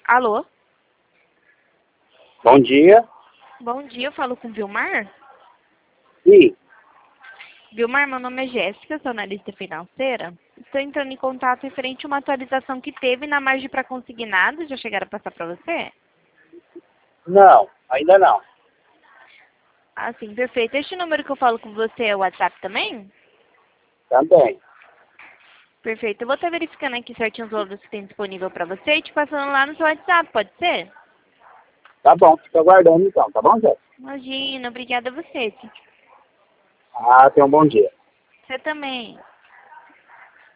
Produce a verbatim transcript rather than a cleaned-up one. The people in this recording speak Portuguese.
Alô? Bom dia. Bom dia, eu falo com o Vilmar? Sim. Vilmar, meu nome é Jéssica, sou analista financeira. Estou entrando em contato referente a uma atualização que teve na margem para consignado. Já chegaram a passar para você? Não, ainda não. Ah, sim, perfeito. Este número que eu falo com você é o WhatsApp também? Também. Perfeito. Eu vou estar verificando aqui certinho os valores que tem disponível para você e te passando lá no seu WhatsApp, pode ser? Tá bom, fica aguardando então, tá bom, Zé? Imagina, obrigada a você. Ah, tenha um bom dia. Você também.